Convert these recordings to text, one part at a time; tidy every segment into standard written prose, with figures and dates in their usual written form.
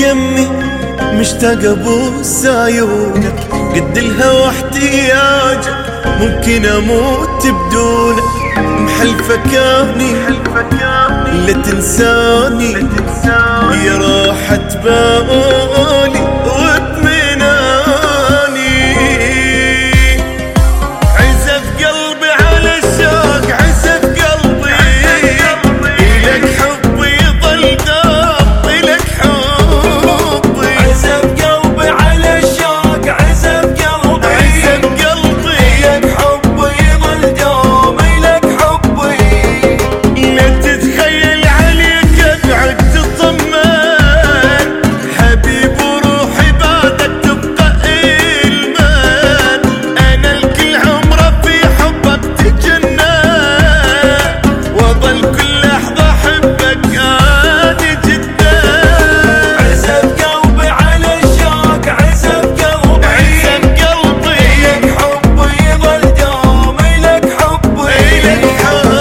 يمي مشتاق ابوس عيونك، قد الهوى احتياجك ممكن اموت بدونك. محلفك اني لا تنساني يا راحة بالي واطمئناني. عزف قلبي على الشوق، عزف قلبي إلك حبي يظل دوب، إلك حبي. عزف قلبي على الشوق، عزف قلبي عزف قلبي إلك حبي يظل دوم، إلك حبي. لا تتخيل عليك ابعد تطمن، حبيب وروحي بعدك تبقى إلمان. انا الكل عمره في حبك تجنن، واظل كل لحظة احبك اني جدا. عزف قلبي على الشوق، عزف قلبي عزف قلبي إلك حبي يظل دوم، إلك حبي. إلك حبي.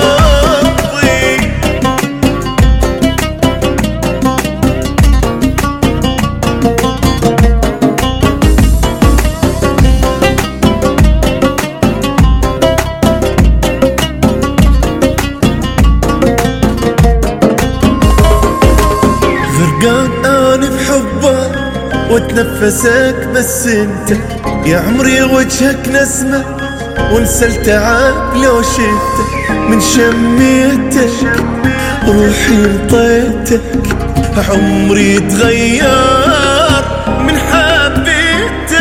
غرقان انا بحبك واتنفسك بس انت، يا عمري وجهك نسمة وانسى التعب لو شفتك. من شميتك روحي انطيتك، عمري تغير من حبيتك.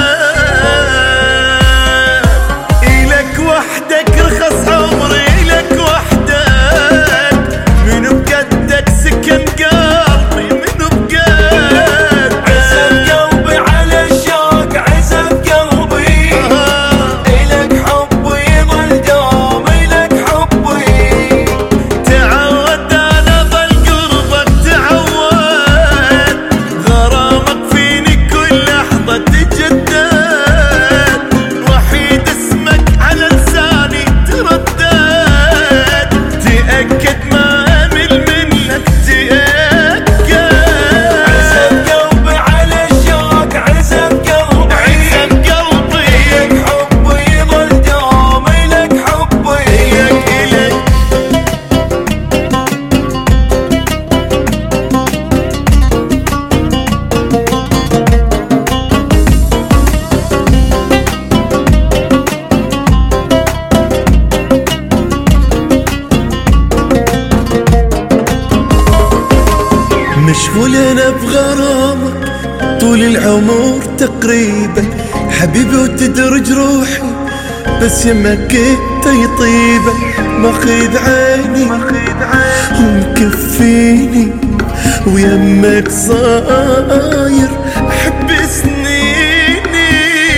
إلك وحدك رخص عمري، إلك وحدك منو بقدك سكن قلبي، منو بقدك. عزف قلبي على الشوق، عزف قلبي إلك حبي يظل دوم، إلك حبي. تعود انا ظل قربك، تعود غرامك فيني كل لحظة تجدد. وحيد اسمك على لساني تردد، تأكد ما امل منك تأكد. عزف قلبي على الشوق، عزف قلبي عزف قلبي إلك حبي يظل دوم، إلك حبي. إلك مشغول انا بغرامك طول العمر تقريبا حبيبي، وتدرج روحي بس يمك انت يطيبه. ماخذ عيني ومكفيني ويمك صاير احب سنيني.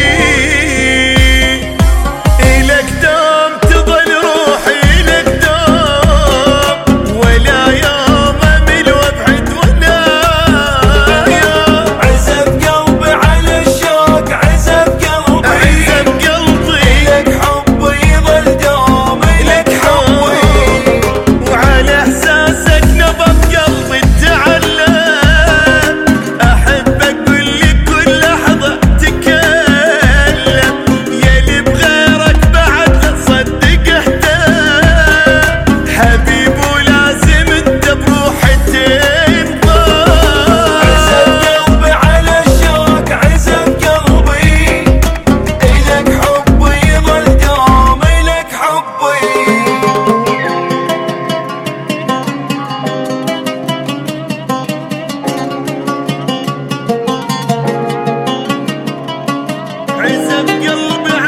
إلك دوم تظل روحي، إلك دوم ولا يوم أمل وابعد ولا يوم. عزف قلبي على الشوق، عزف قلبي عزف قلبي إلك حبي يظل دوم، إلك حبي. وعلى إحساسك نبض قلبي تعلم، أحبك كل لحظة تكلم. يلي بغيرك بعد لا تصدق اهتم، حبيب ولازم انت بروحي تنضم. عزف قلبي على الشوق، عزف قلبي إلك حبي يظل دوم، إلك حبي. عزف قلبي